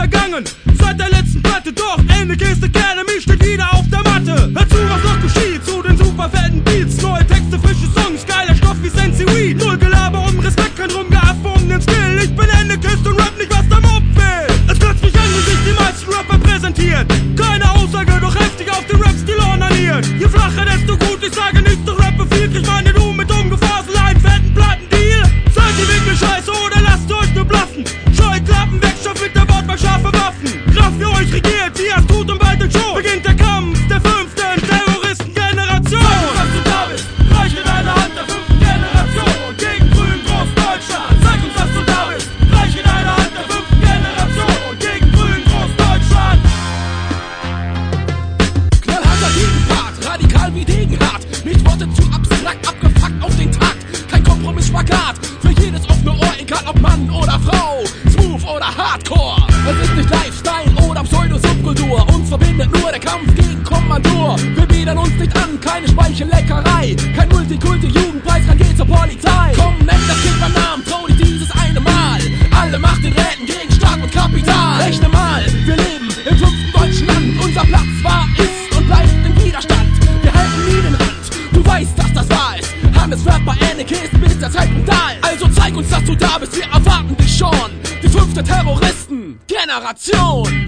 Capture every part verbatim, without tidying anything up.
vergangen seit der letzten Platte, doch Ennekes Academy steht wieder auf der Matte. Hör zu, was noch geschieht, zu den super fetten Beats, neue Texte, frische Songs, geiler Stoff wie Sensi Weed. Null Gelaber um Respekt, kein Rumgeaffe um den Skill. Ich bin Ennekes und rap nicht, was der Mob will. Es kotzt mich an, wie sich die meisten Rapper präsentieren. Keine Aussage, doch heftig auf den Rap-Stil ornaniert. Je flacher, desto gut, ich sage nichts, doch rappe viel. Krieg meine Du mit Umgefasel einen fetten Plattendeal. Seid ihr wirklich scheiße oder lasst euch nur blaffen? Scheuklappen weg, Stoff mit der Wortwahl, scharfe Waffen. Kraft für euch regiert, wie es tut und bald und schon beginnt der Kampf der fünften Terroristengeneration. Sag uns, dass du da bist, reich in deine Hand der fünften Generation. Und gegen grün Großdeutschland. Sag uns, dass du da bist, reich in deine Hand der fünften Generation. Und gegen grün Großdeutschland. Knallharter Gegenpart, radikal wie Degenhart. Nicht Worte zu abstrakt, abgefuckt auf den Takt. Kein Kompromiss, Spagat, für jedes offene Ohr, egal ob Mann oder Frau, Smooth oder Hardcore. Es ist nicht Lifestyle oder Pseudo-Subkultur, uns verbindet nur der Kampf gegen Kommandur. Wir biedern uns nicht an, keine Speichelleckerei, kein Multikulti-Jugendpreis, kein Geh zur Polizei. Komm, nenn das Kind beim Namen, trau dich dieses eine Mal. Alle Macht in Räten gegen Staat und Kapital. Rechne mal, wir leben im fünften deutschen Land, unser Platz war, ist und bleibt im Widerstand. Wir halten nie den Rand, du weißt, dass das wahr ist. Hannes fährt bei Ennekes, bis der Zeitpunkt da ist. Also zeig uns, dass du da bist, wir erwarten dich schon. Die fünfte Terroristen-Generation.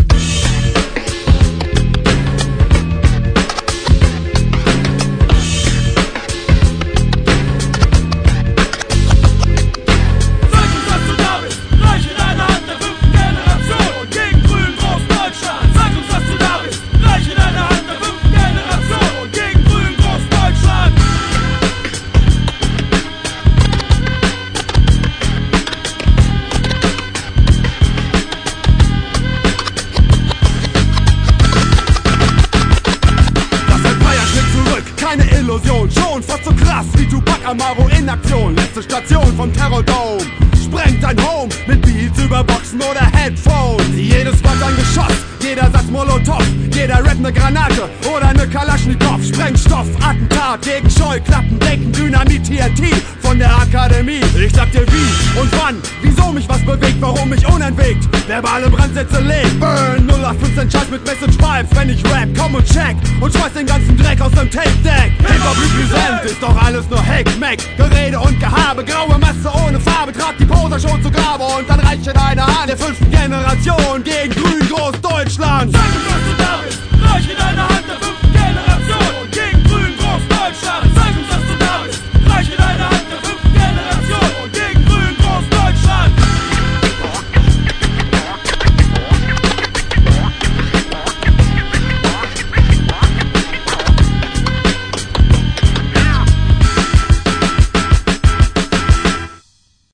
Keine Illusion, schon fast so krass wie Tupac Amaro in Aktion. Letzte Station vom Terrordome, sprengt ein Home mit Beats über Boxen oder Headphones. Jedes Wort ein Geschoss, jeder Satz Molotov, jeder Rap ne Granate oder ne Kalaschnikow. Sprengstoff, Attentat gegen Scheuklappen, Denken, Dynamit, T N T von der Akademie. Ich sag dir wie und wann, wieso mich was bewegt, warum mich unentwegt verbale Brandsätze legt. Burn, null acht fünfzehn Scheiß mit Message Vibes, wenn ich rap, komm und check und schmeiß den ganzen Dreck aus dem Tape-Deck. Hip-Hop represent, ist doch alles nur Heck-Meck, Gerede und Gehabe, graue Masse ohne Farbe, tragt die Poser-Show zu Grabe und dann reicht in eine Hand der fünften Generation gegen grün Großdeutschland. Sag uns, dass du da bist, reich in deine Hand.